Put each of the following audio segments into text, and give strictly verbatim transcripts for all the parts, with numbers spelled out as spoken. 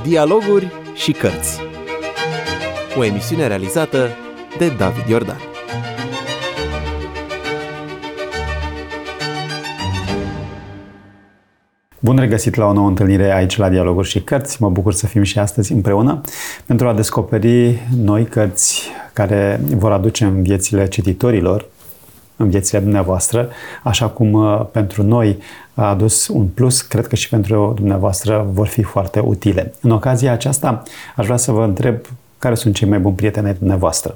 Dialoguri și cărți. O emisiune realizată de David Iordan. Bun regăsit la o nouă întâlnire aici la Dialoguri și cărți. Mă bucur să fim și astăzi împreună pentru a descoperi noi cărți care vor aduce în viețile cititorilor, în viețile dumneavoastră, așa cum pentru noi a adus un plus, cred că și pentru dumneavoastră vor fi foarte utile. În ocazia aceasta aș vrea să vă întreb care sunt cei mai buni prieteni ai dumneavoastră.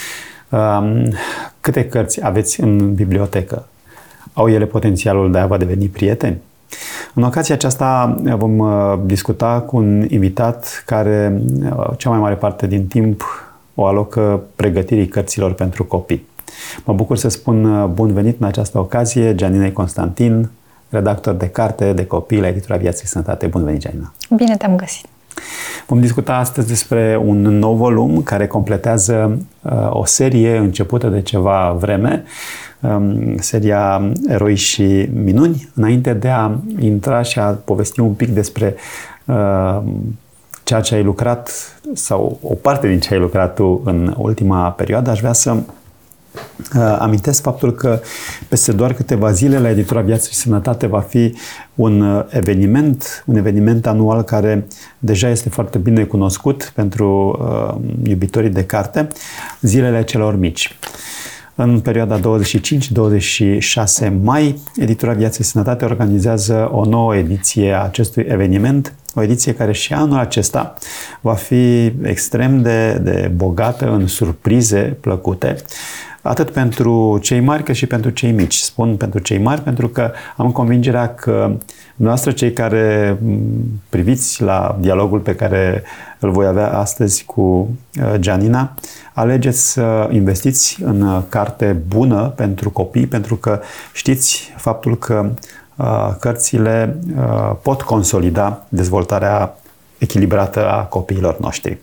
Câte cărți aveți în bibliotecă? Au ele potențialul de a vă deveni prieteni? În ocazia aceasta vom discuta cu un invitat care cea mai mare parte din timp o alocă pregătirii cărților pentru copii. Mă bucur să spun bun venit în această ocazie Gianinei Constantin, redactor de carte de copii la editura Viață și Sănătate. Bun venit, Gianina! Bine te-am găsit! Vom discuta astăzi despre un nou volum care completează uh, o serie începută de ceva vreme, um, seria Eroi și minuni. Înainte de a intra și a povesti un pic despre uh, ceea ce ai lucrat sau o parte din ce ai lucrat tu în ultima perioadă, aș vrea să Uh, amintesc faptul că peste doar câteva zile la editura Viață și Sănătate va fi un uh, eveniment, un eveniment anual care deja este foarte bine cunoscut pentru uh, iubitorii de carte, Zilele celor mici. În perioada douăzeci și cinci douăzeci și șase mai, editura Viață și Sănătate organizează o nouă ediție a acestui eveniment, o ediție care și anul acesta va fi extrem de, de bogată în surprize plăcute, atât pentru cei mari cât și pentru cei mici. Spun pentru cei mari pentru că am convingerea că noastră, cei care priviți la dialogul pe care îl voi avea astăzi cu Gianina, alegeți să investiți în carte bună pentru copii, pentru că știți faptul că cărțile pot consolida dezvoltarea echilibrată a copiilor noștri.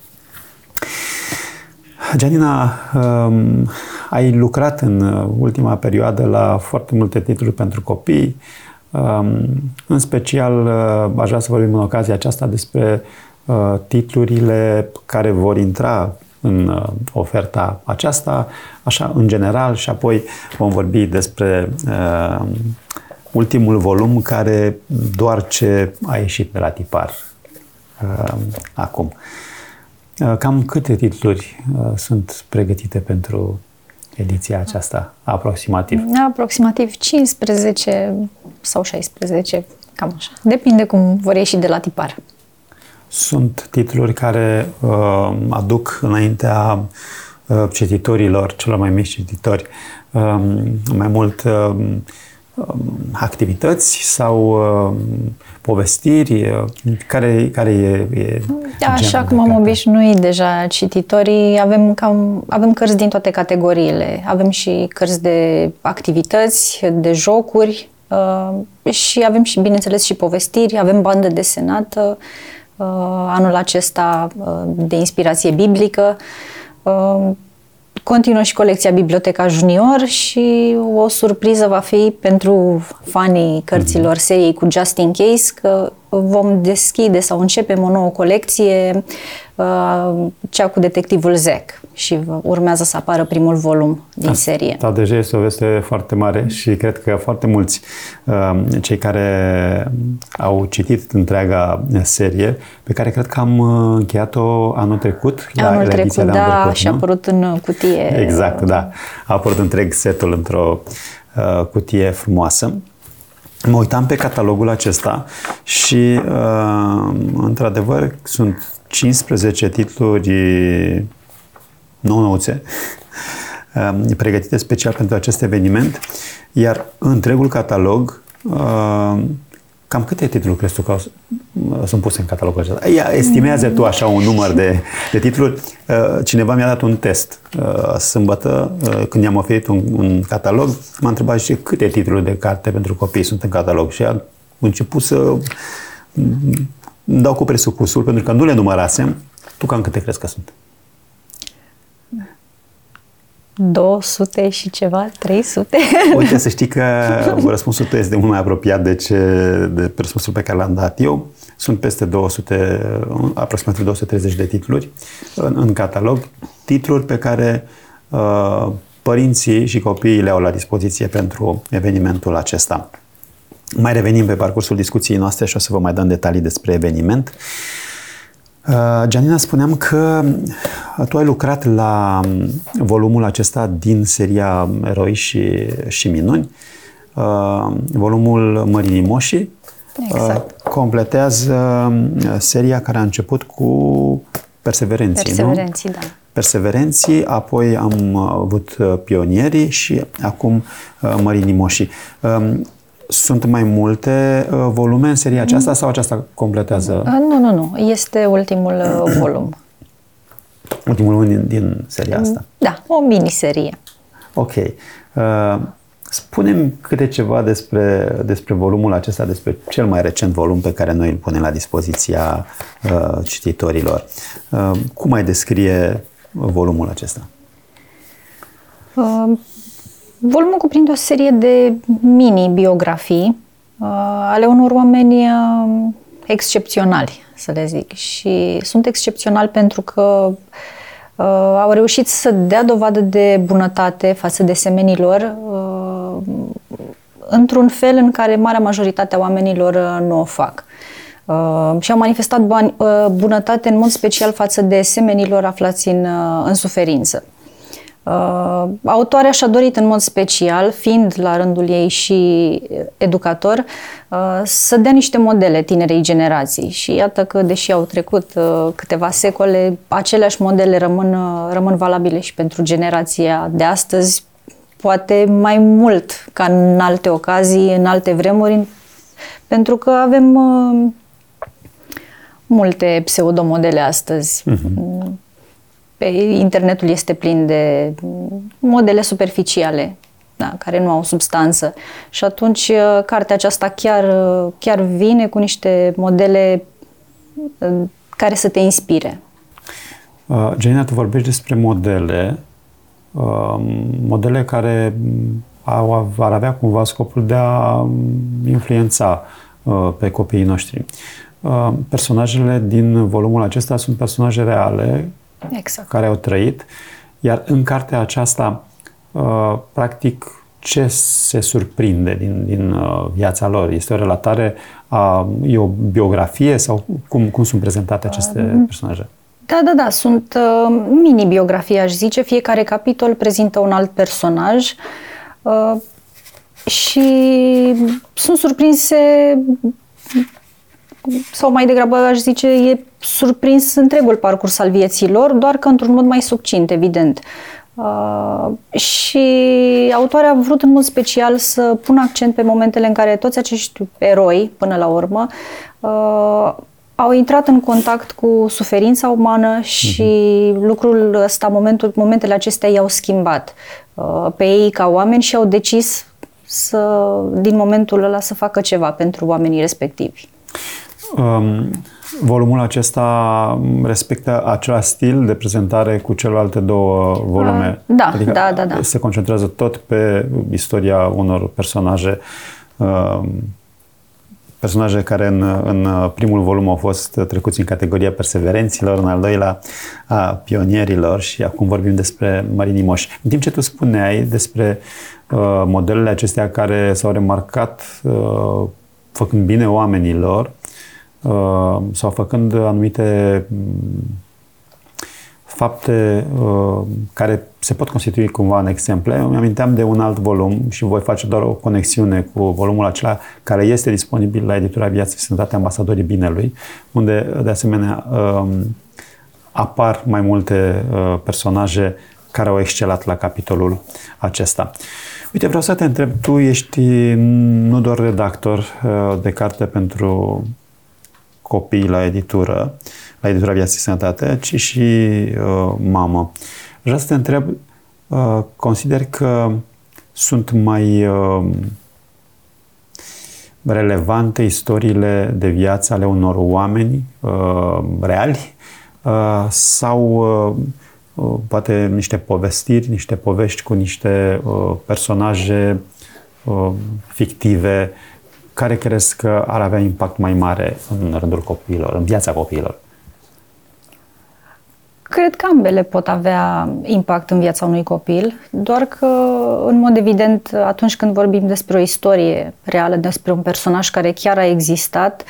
Gianina, um, ai lucrat în ultima perioadă la foarte multe titluri pentru copii. Um, în special, uh, aș vrea să vorbim în ocazia aceasta despre uh, titlurile care vor intra în uh, oferta aceasta, așa în general, și apoi vom vorbi despre uh, ultimul volum care doar ce a ieșit de la tipar uh, acum. Cam câte titluri uh, sunt pregătite pentru ediția aceasta, aproximativ? Aproximativ cincisprezece sau șaisprezece, cam așa. Depinde cum vor ieși de la tipar. Sunt titluri care uh, aduc înaintea uh, cititorilor, celor mai mici cititori, uh, mai mult uh, activități sau uh, povestiri? Uh, care, care e, e Așa cum am obișnuit deja cititorii, avem, cam, avem cărți din toate categoriile. Avem și cărți de activități, de jocuri uh, și avem și, bineînțeles, și povestiri. Avem bandă desenată uh, anul acesta uh, de inspirație biblică. Uh, Continuă și colecția Biblioteca Junior și o surpriză va fi pentru fanii cărților seriei cu Just in Case că vom deschide sau începem o nouă colecție, cea cu detectivul Zack, și urmează să apară primul volum din da, serie. Da, deja este o veste foarte mare și cred că foarte mulți cei care au citit întreaga serie, pe care cred că am încheiat-o anul trecut. Anul la trecut, da, anul trecut, și a apărut în cutie. Exact, da. A apărut întreg setul într-o uh, cutie frumoasă. Mă uitam pe catalogul acesta și, uh, într-adevăr, sunt cincisprezece titluri nou-nouțe uh, pregătite special pentru acest eveniment, iar întregul catalog, uh, cam câte titluri crezi tu că sunt puse în catalogul acesta? Ia, estimează tu așa un număr de, de titluri. Cineva mi-a dat un test sâmbătă, când i-am oferit un, un catalog, m-a întrebat și câte titluri de carte pentru copii sunt în catalog și a început să îmi dau cu presupusul, pentru că nu le numărasem. Tu cam câte crezi că sunt? două sute și ceva, trei sute. Uite, să știi că răspunsul tău este mult mai apropiat de, ce, de răspunsul pe care l-am dat eu. Sunt peste două sute, aproximativ două sute treizeci de titluri în, în catalog, titluri pe care uh, părinții și copiii le au la dispoziție pentru evenimentul acesta. Mai revenim pe parcursul discuției noastre și o să vă mai dăm detalii despre eveniment. Uh, Gianina, spuneam că tu ai lucrat la volumul acesta din seria Eroi și, și minuni. Uh, volumul Mărinii Moșii. Exact. Uh, completează seria care a început cu Perseverenții, Perseverenții, nu? da. Perseverenții, apoi am avut Pionierii și acum Mărinii Moșii. Sunt mai multe volume în seria aceasta sau aceasta completează? Nu, nu, nu. Este ultimul volum. Ultimul volum din, din seria asta? Da, o miniserie. Ok. Spune-mi câte ceva despre, despre volumul acesta, despre cel mai recent volum pe care noi îl punem la dispoziția uh, cititorilor. Uh, cum ai descrie volumul acesta? Uh, volumul cuprinde o serie de mini-biografii uh, ale unor oameni uh, excepționali, să le zic. Și sunt excepționali pentru că uh, au reușit să dea dovadă de bunătate față de semenii lor uh, într-un fel în care marea majoritate a oamenilor uh, nu o fac. Uh, și au manifestat bani, uh, bunătate în mod special față de semenii lor aflați în, uh, în suferință. Uh, autoarea și-a dorit în mod special, fiind la rândul ei și educator, uh, să dea niște modele tinerei generații. Și iată că, deși au trecut uh, câteva secole, aceleași modele rămân, uh, rămân valabile și pentru generația de astăzi, poate mai mult ca în alte ocazii, în alte vremuri, pentru că avem uh, multe pseudomodele astăzi. Uh-huh. Pe internetul este plin de modele superficiale, da, care nu au substanță. Și atunci cartea aceasta chiar, chiar vine cu niște modele care să te inspire. Uh, Gianina, tu vorbești despre modele, uh, modele care au, ar avea cumva scopul de a influența uh, pe copiii noștri. Uh, personajele din volumul acesta sunt personaje reale, exact, care au trăit, iar în cartea aceasta, uh, practic, ce se surprinde din, din uh, viața lor? Este o relatare, a, e o biografie sau cum, cum sunt prezentate aceste uh, personaje? Da, da, da, sunt uh, mini-biografii, aș zice. Fiecare capitol prezintă un alt personaj uh, și sunt surprinse, sau mai degrabă aș zice, e surprins întregul parcurs al vieții lor, doar că într-un mod mai succint, evident. Uh, și autoarea a vrut în mod special să pună accent pe momentele în care toți acești eroi, până la urmă, uh, au intrat în contact cu suferința umană și uh-huh. lucrul ăsta, momentul, momentele acestea i-au schimbat uh, pe ei ca oameni și au decis să, din momentul ăla, să facă ceva pentru oamenii respectivi. Um, volumul acesta respectă același stil de prezentare cu celelalte două volume? Da, adică da, da, da. Se concentrează tot pe istoria unor personaje, um, personaje care în, în primul volum au fost trecuți în categoria perseverenților, în al doilea a pionierilor și acum vorbim despre Mărinii Moși. În timp ce tu spuneai despre uh, modelele acestea care s-au remarcat uh, făcând bine oamenilor, Uh, sau făcând anumite fapte uh, care se pot constitui cumva în exemple. Îmi aminteam de un alt volum și voi face doar o conexiune cu volumul acela care este disponibil la editura Viață și Sănătate, Ambasadorii Binelui, unde de asemenea uh, apar mai multe uh, personaje care au excelat la capitolul acesta. Uite, vreau să te întreb, tu ești nu doar redactor uh, de carte pentru copii la editură, la editura Viață și Sănătate, ci și uh, mamă. Vreau să te întreb, uh, consider că sunt mai uh, relevante istoriile de viață ale unor oameni uh, reali uh, sau uh, uh, poate niște povestiri, niște povești cu niște uh, personaje uh, fictive care crezi că ar avea impact mai mare în rândul copiilor, în viața copiilor? Cred că ambele pot avea impact în viața unui copil, doar că, în mod evident, atunci când vorbim despre o istorie reală, despre un personaj care chiar a existat,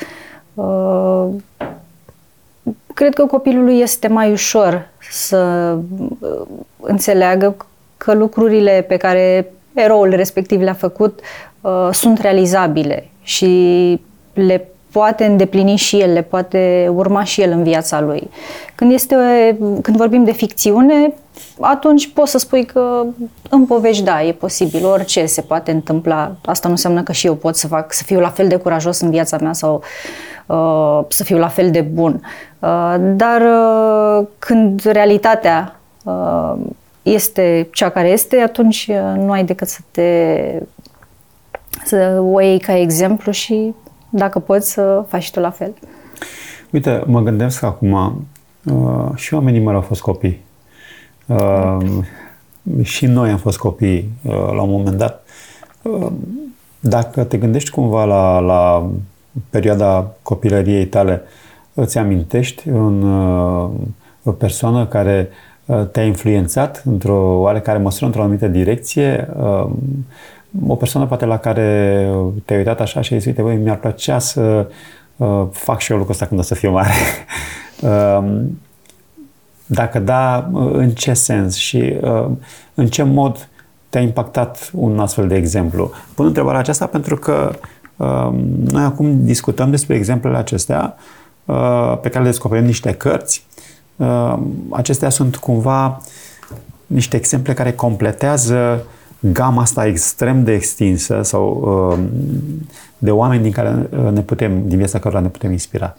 cred că copilului este mai ușor să înțeleagă că lucrurile pe care eroul respectiv le-a făcut sunt realizabile și le poate îndeplini și el, le poate urma și el în viața lui. Când, este, când vorbim de ficțiune, atunci poți să spui că în povești, da, e posibil, orice se poate întâmpla. Asta nu înseamnă că și eu pot să fac, să fiu la fel de curajos în viața mea sau uh, să fiu la fel de bun. Uh, dar uh, când realitatea uh, este cea care este, atunci uh, nu ai decât să te să o iei ca exemplu și dacă poți să faci tu la fel. Uite, mă gândesc acum, uh, și oamenii mei au fost copii. Uh, și noi am fost copii uh, la un moment dat. Uh, dacă te gândești cumva la, la perioada copilăriei tale, îți amintești un, uh, o persoană care uh, te-a influențat într-o oarecare măsură, într-o anumită direcție? Uh, o persoană poate la care te-ai uitat așa și ai zis, uite, băi, mi-ar plăcea să uh, fac și eu lucrul ăsta când o să fiu mare. uh, Dacă da, în ce sens și uh, în ce mod te-a impactat un astfel de exemplu? Pun întrebarea aceasta pentru că uh, noi acum discutăm despre exemplele acestea uh, pe care le descoperim niște cărți. Uh, acestea sunt cumva niște exemple care completează gama asta extrem de extinsă sau uh, de oameni din care ne putem, din viața cărora ne putem inspira.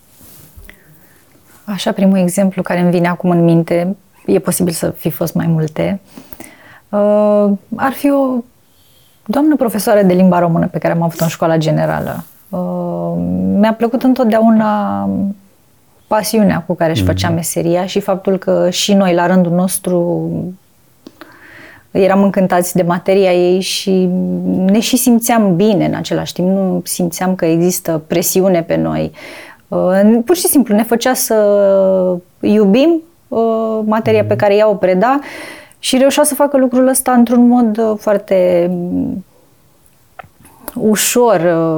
Așa, primul exemplu care îmi vine acum în minte, e posibil să fi fost mai multe, uh, ar fi o doamnă profesoară de limba română pe care am avut-o în școala generală. Uh, mi-a plăcut întotdeauna pasiunea cu care își făcea meseria și faptul că și noi, la rândul nostru, eram încântați de materia ei și ne și simțeam bine în același timp. Nu simțeam că există presiune pe noi. Pur și simplu ne făcea să iubim materia pe care ea o preda și reușea să facă lucrul ăsta într-un mod foarte ușor.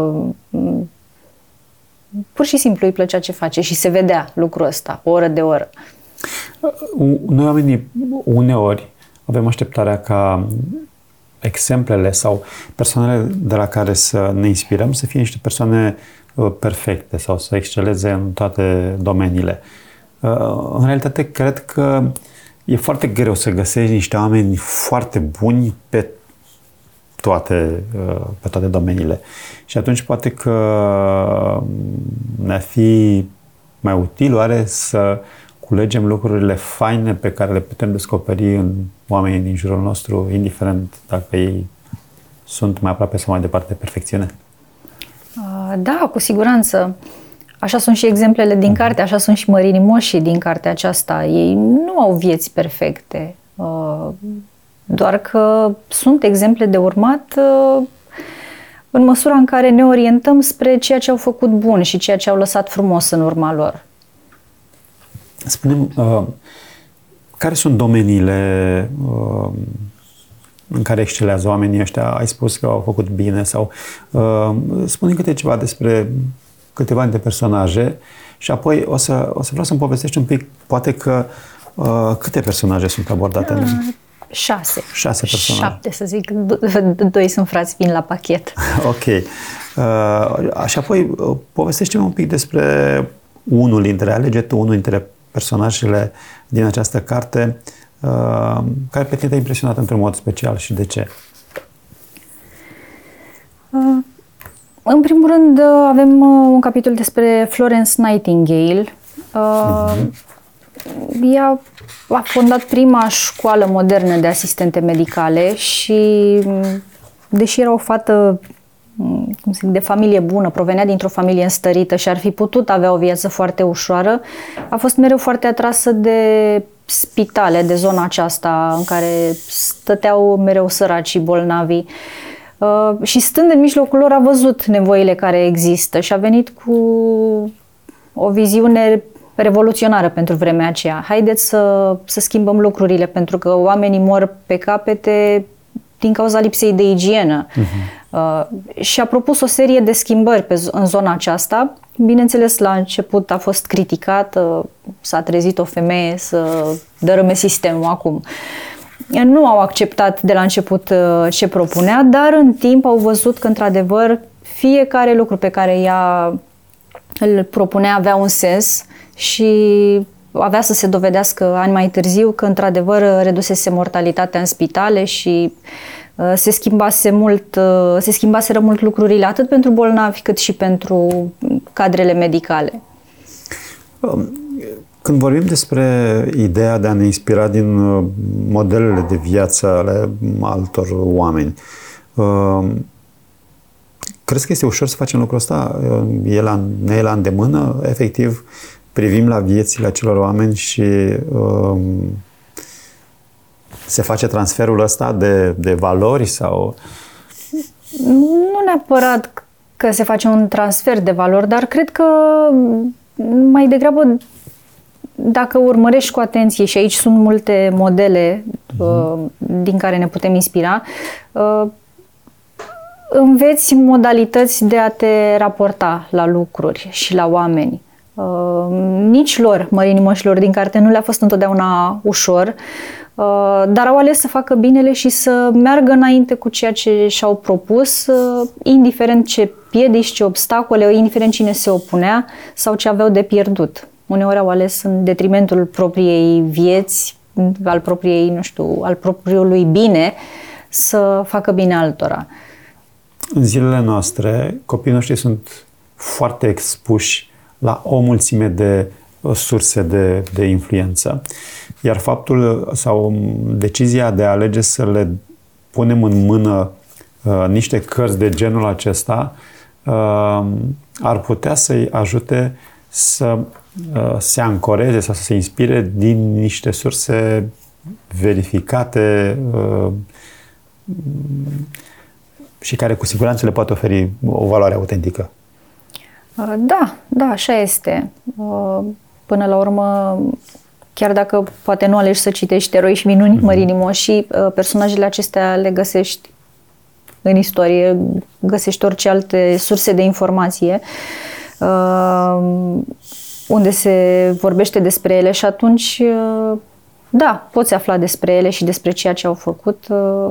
Pur și simplu îi plăcea ce face și se vedea lucrul ăsta, oră de oră. Noi oamenii uneori avem așteptarea ca exemplele sau persoanele de la care să ne inspirăm să fie niște persoane perfecte sau să exceleze în toate domeniile. În realitate, cred că e foarte greu să găsești niște oameni foarte buni pe toate, pe toate domeniile. Și atunci poate că ne-ar fi mai util oare să culegem lucrurile faine pe care le putem descoperi în oamenii din jurul nostru, indiferent dacă ei sunt mai aproape sau mai departe de perfecțiune? Da, cu siguranță. Așa sunt și exemplele din carte, așa sunt și mărinii moșii din cartea aceasta. Ei nu au vieți perfecte, doar că sunt exemple de urmat în măsura în care ne orientăm spre ceea ce au făcut bun și ceea ce au lăsat frumos în urma lor. Spune-mi, uh, care sunt domeniile uh, în care excelează oamenii ăștia? Ai spus că au făcut bine sau uh, spune câte ceva despre câteva dintre personaje și apoi o să, o să vreau să-mi povestești un pic, poate că uh, câte personaje sunt abordate în... Șase. Șase personaje. Șapte, să zic. Doi sunt frați, vin la pachet. Ok. Uh, și apoi povestește-mi un pic despre unul dintre, alege tu unul dintre personajele din această carte uh, care pe tine te-a impresionat într-un mod special și de ce? Uh, în primul rând avem uh, un capitol despre Florence Nightingale. Uh, uh-huh. Ea a fondat prima școală modernă de asistente medicale și deși era o fată cum zic, de familie bună, provenea dintr-o familie înstărită și ar fi putut avea o viață foarte ușoară, a fost mereu foarte atrasă de spitale, de zona aceasta în care stăteau mereu săracii, bolnavii. și stând în mijlocul lor a văzut nevoile care există și a venit cu o viziune revoluționară pentru vremea aceea. Haideți să, să schimbăm lucrurile, pentru că oamenii mor pe capete din cauza lipsei de igienă. Uh-huh. Uh, și a propus o serie de schimbări pe, în zona aceasta. Bineînțeles, la început a fost criticat, uh, s-a trezit o femeie să dărâme sistemul acum. Nu au acceptat de la început uh, ce propunea, dar în timp au văzut că, într-adevăr, fiecare lucru pe care ea îl propunea avea un sens și avea să se dovedească ani mai târziu că, într-adevăr, redusese mortalitatea în spitale și uh, se schimbase mult, uh, se schimbaseră mult lucrurile, atât pentru bolnavi cât și pentru cadrele medicale. Când vorbim despre ideea de a ne inspira din modelele de viață ale altor oameni, uh, crezi că este ușor să facem lucrul ăsta? E la, ne e la îndemână, efectiv, privim la viețile acelor oameni și um, se face transferul ăsta de, de valori sau... Nu neapărat că se face un transfer de valori, dar cred că mai degrabă dacă urmărești cu atenție, și aici sunt multe modele uh-huh. uh, din care ne putem inspira, uh, înveți modalități de a te raporta la lucruri și la oameni. Uh, nici lor, mărinii moșilor din carte, nu le-a fost întotdeauna ușor, uh, dar au ales să facă binele și să meargă înainte cu ceea ce și-au propus, uh, indiferent ce piedici, ce obstacole, indiferent cine se opunea sau ce aveau de pierdut. Uneori au ales în detrimentul propriei vieți, al propriei, nu știu, al propriului bine, să facă bine altora. În zilele noastre, copiii noștri sunt foarte expuși la o mulțime de surse de, de influență. Iar faptul sau decizia de a alege să le punem în mână uh, niște cărți de genul acesta uh, ar putea să-i ajute să uh, se ancoreze sau să se inspire din niște surse verificate uh, și care cu siguranță le poate oferi o valoare autentică. Da, da, așa este. Până la urmă, chiar dacă poate nu alegi să citești Eroi și minuni, mm-hmm. Mărinii moșii, personajele acestea le găsești în istorie, găsești orice alte surse de informație unde se vorbește despre ele și atunci, da, poți afla despre ele și despre ceea ce au făcut,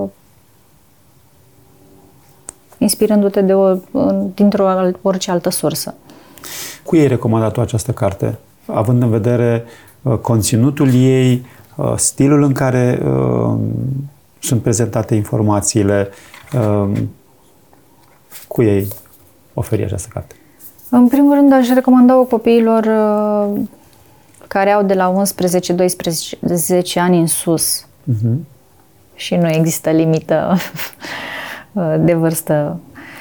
inspirându-te de o, dintr-o orice altă sursă. Cui ai recomandat tu această carte? Având în vedere uh, conținutul ei, uh, stilul în care uh, sunt prezentate informațiile, uh, cui ai oferi această carte? În primul rând, aș recomanda-o copiilor uh, care au de la unsprezece doisprezece ani în sus. Uh-huh. Și nu există limită de vârstă.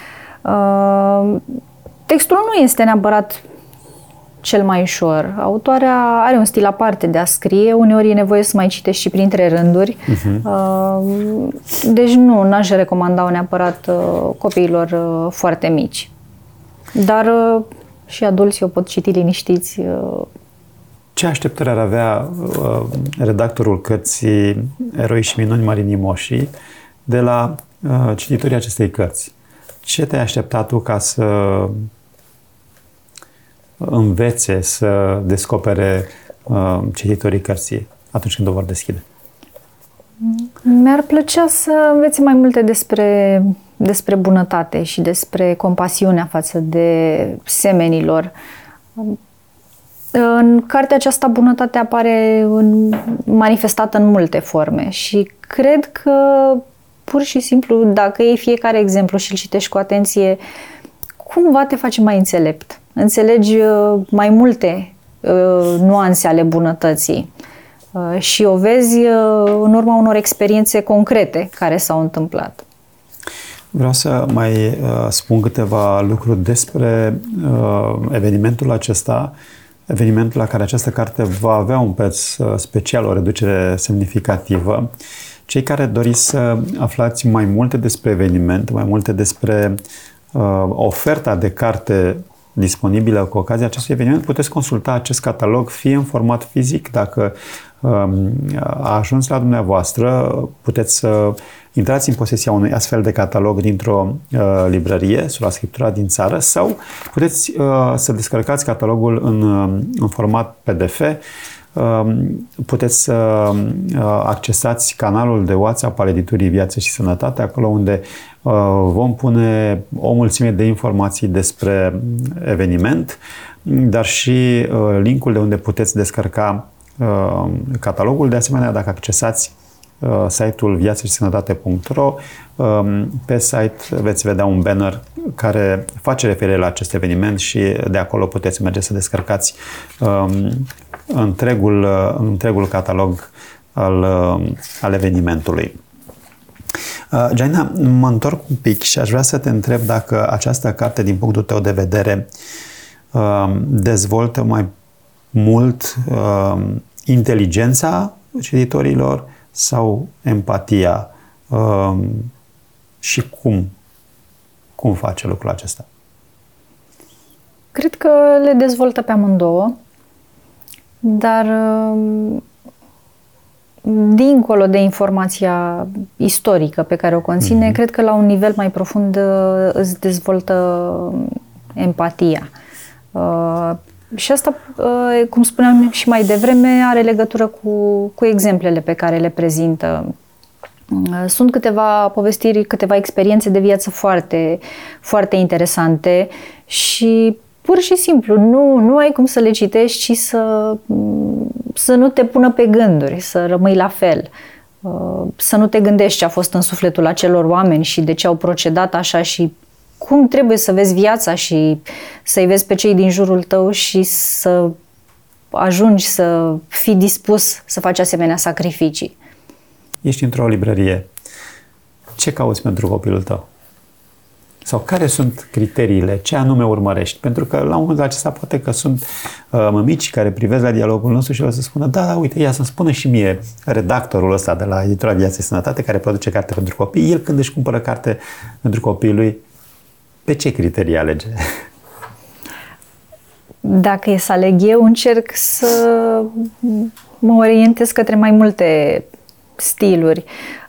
Textul nu este neapărat cel mai ușor. Autoarea are un stil aparte de a scrie, uneori e nevoie să mai citești și printre rânduri. Uh-huh. Deci nu, n-aș recomanda-o neapărat copiilor foarte mici. Dar și adulții o pot citi liniștiți. Ce așteptări ar avea redactorul cărții Eroi și minuni, Mărinii moșii de la cititorii acestei cărți? Ce te-ai așteptat tu ca să învețe, să descopere uh, cititorii cărții atunci când o vor deschide? Mi-ar plăcea să învețe mai multe despre, despre bunătate și despre compasiunea față de semenilor. În cartea aceasta, bunătatea apare în, manifestată în multe forme și cred că pur și simplu, dacă iei fiecare exemplu și îl citești cu atenție, cumva te face mai înțelept. Înțelegi mai multe uh, nuanțe ale bunătății uh, și o vezi uh, în urma unor experiențe concrete care s-au întâmplat. Vreau să mai uh, spun câteva lucruri despre uh, evenimentul acesta, evenimentul la care această carte va avea un preț uh, special, o reducere semnificativă. Cei care doriți să aflați mai multe despre eveniment, mai multe despre uh, oferta de carte disponibilă cu ocazia acestui eveniment, puteți consulta acest catalog fie în format fizic, dacă um, a ajuns la dumneavoastră, puteți să intrați în posesia unui astfel de catalog dintr-o uh, librărie, sub la Scriptura din țară, sau puteți uh, să descărcați catalogul în, în format P D F. Puteți să accesați canalul de WhatsApp al editurii Viață și Sănătate, acolo unde vom pune o mulțime de informații despre eveniment, dar și linkul de unde puteți descărca catalogul. De asemenea, dacă accesați site-ul viață și sănătate punct ro, pe site veți vedea un banner care face referire la acest eveniment și de acolo puteți merge să descărcați întregul, întregul catalog al, al evenimentului. Gianina, mă întorc un pic și aș vrea să te întreb dacă această carte, din punctul tău de vedere, dezvoltă mai mult inteligența cititorilor sau empatia, și cum, cum face lucrul acesta? Cred că le dezvoltă pe amândouă, dar dincolo de informația istorică pe care o conține, mm-hmm. cred că la un nivel mai profund îți dezvoltă empatia. Și asta, cum spuneam și mai devreme, are legătură cu, cu exemplele pe care le prezintă. Sunt câteva povestiri, câteva experiențe de viață foarte, foarte interesante și pur și simplu nu, nu ai cum să le citești și să, să nu te pună pe gânduri, să rămâi la fel. Să nu te gândești ce a fost în sufletul acelor oameni și de ce au procedat așa și cum trebuie să vezi viața și să-i vezi pe cei din jurul tău și să ajungi să fii dispus să faci asemenea sacrificii. Ești într-o librărie. Ce cauți pentru copilul tău? Sau care sunt criteriile? Ce anume urmărești? Pentru că la un moment acesta poate că sunt uh, mămici care privesc la dialogul nostru și o să spună, da, da, uite, ia să-mi spună și mie redactorul ăsta de la Editura Viață și Sănătate, care produce carte pentru copii, el când își cumpără carte pentru copiii lui, pe ce criterii alege? Dacă e să aleg eu, încerc să mă orientez către mai multe stiluri.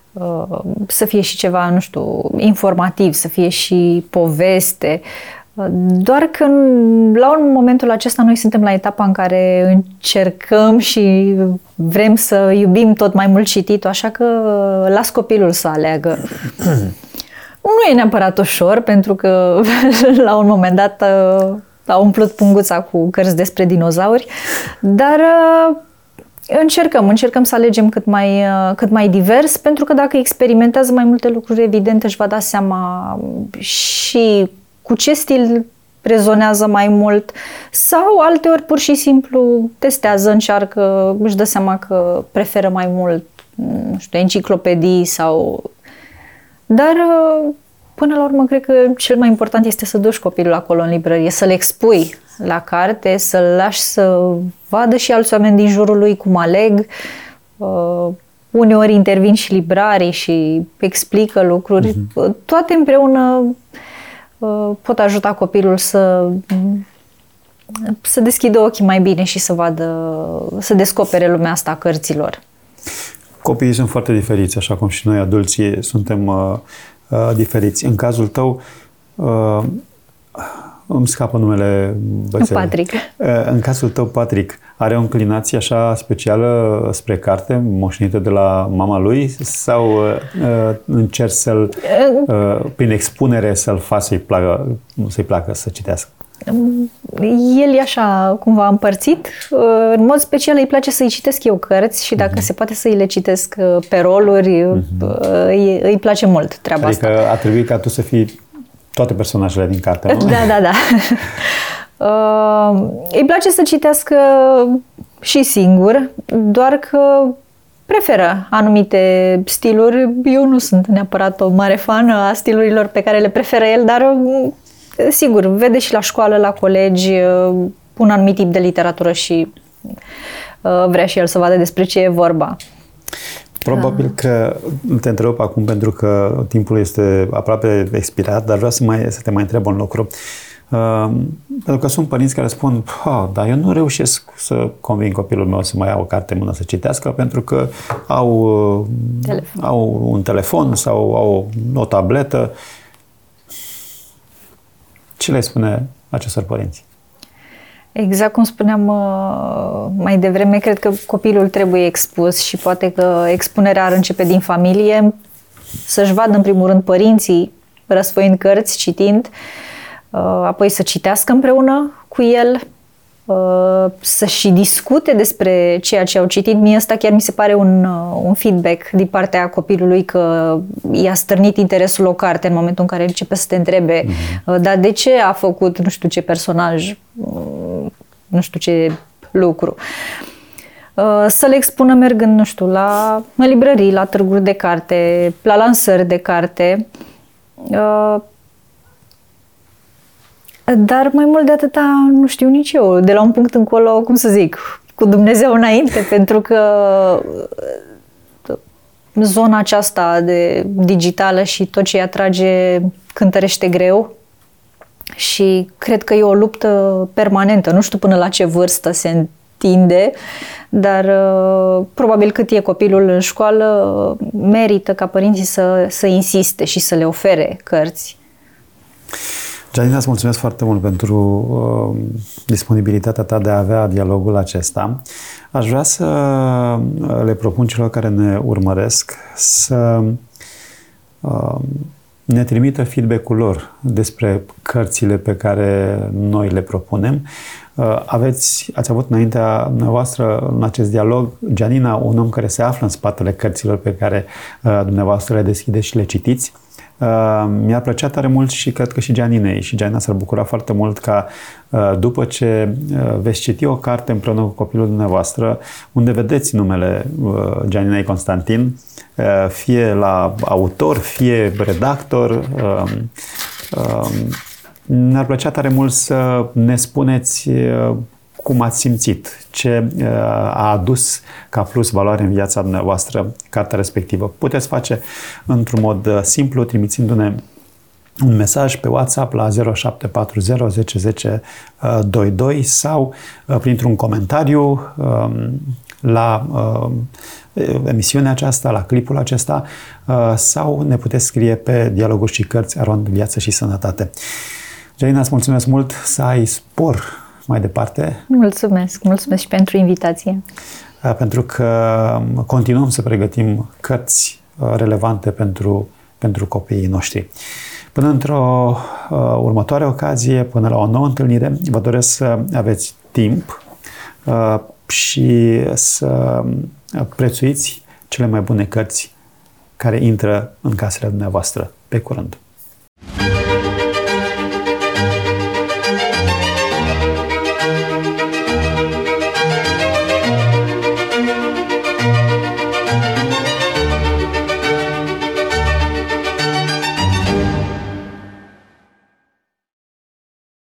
Să fie și ceva, nu știu, informativ, să fie și poveste. Doar că la un momentul acesta noi suntem la etapa în care încercăm și vrem să iubim tot mai mult cititul, așa că las copilul să aleagă. Nu e neapărat ușor, pentru că la un moment dat a umplut punguța cu cărți despre dinozauri, dar încercăm, încercăm să alegem cât mai, cât mai divers, pentru că dacă experimentează mai multe lucruri, evident își va da seama și cu ce stil rezonează mai mult sau alteori pur și simplu testează, încearcă, își dă seama că preferă mai mult, nu știu, enciclopedii sau... Dar până la urmă cred că cel mai important este să duci copilul acolo în librărie, să-l expui la carte, să-l lași să vadă și alți oameni din jurul lui cum aleg. Uh, uneori intervin și librarii și explică lucruri. Uh-huh. Toate împreună uh, pot ajuta copilul să, să deschidă ochii mai bine și să vadă, să descopere lumea asta a cărților. Copiii sunt foarte diferiți, așa cum și noi adulții suntem uh, uh, diferiți. În cazul tău, uh, îmi scapă numele băiețelului. Patrick. În cazul tău, Patrick, are o înclinație așa specială spre carte, moștenită de la mama lui, sau uh, încerci să-l, uh, prin expunere, să-l faci să-i placă, să-i placă să citească? El e așa cumva împărțit. În mod special îi place să-i citesc eu cărți și dacă uh-huh. se poate să-i le citesc pe roluri, uh-huh. îi, îi place mult treaba adică asta. Adică a trebuit ca tu să fii toate personajele din carte, nu? Da, da, da. Uh, îi place să citească și singur, doar că preferă anumite stiluri. Eu nu sunt neapărat o mare fană a stilurilor pe care le preferă el, dar sigur, vede și la școală, la colegi, un anumit tip de literatură și uh, vrea și el să vadă despre ce e vorba. Probabil că te întreb acum pentru că timpul este aproape expirat, dar vreau să, mai, să te mai întreb un lucru. Uh, pentru că sunt părinți care spun, dar eu nu reușesc să conving copilul meu să mai ia o carte în mână să citească pentru că au, uh, au un telefon sau au o tabletă. Ce le spune acestor părinți? Exact cum spuneam mai devreme, cred că copilul trebuie expus și poate că expunerea ar începe din familie, să-și vadă în primul rând părinții răsfoind cărți, citind, apoi să citească împreună cu el, să și discute despre ceea ce au citit. Mie ăsta chiar mi se pare un, un feedback din partea copilului că i-a stârnit interesul la o carte în momentul în care începe să te întrebe mm-hmm. dar de ce a făcut nu știu ce personaj, nu știu ce lucru. Să le expună mergând, nu știu, la în librării, la târguri de carte, la lansări de carte. Dar mai mult de atâta nu știu nici eu. De la un punct încolo, cum să zic, cu Dumnezeu înainte, pentru că zona aceasta de digitală și tot ce îi atrage cântărește greu și cred că e o luptă permanentă. Nu știu până la ce vârstă se întinde, dar probabil cât e copilul în școală, merită ca părinții să, să insiste și să le ofere cărți. Gianina, îți mulțumesc foarte mult pentru uh, disponibilitatea ta de a avea dialogul acesta. Aș vrea să le propun celor care ne urmăresc să uh, ne trimită feedback-ul lor despre cărțile pe care noi le propunem. Uh, aveți, ați avut înaintea noastră în acest dialog Gianina, un om care se află în spatele cărților pe care uh, dumneavoastră le deschideți și le citiți. Uh, mi-ar plăcea tare mult și cred că și Gianinei și Gianina s-ar bucura foarte mult ca uh, după ce uh, veți citi o carte împreună cu copilul dumneavoastră unde vedeți numele uh, Gianinei Constantin, uh, fie la autor, fie redactor, uh, uh, mi-ar plăcea tare mult să ne spuneți uh, cum ați simțit, ce uh, a adus ca plus valoare în viața dumneavoastră cartea respectivă. Puteți face într-un mod simplu, trimițându-ne un mesaj pe WhatsApp la zero șapte patru zero zece zece douăzeci și doi sau uh, printr-un comentariu uh, la uh, emisiunea aceasta, la clipul acesta uh, sau ne puteți scrie pe dialoguri și cărți arond viață și sănătate. Gianina, îți mulțumesc mult, să ai spor mai departe. Mulțumesc, mulțumesc și pentru invitație. Pentru că continuăm să pregătim cărți relevante pentru, pentru copiii noștri. Până într-o uh, următoare ocazie, până la o nouă întâlnire, vă doresc să aveți timp uh, și să prețuiți cele mai bune cărți care intră în casele dumneavoastră. Pe curând!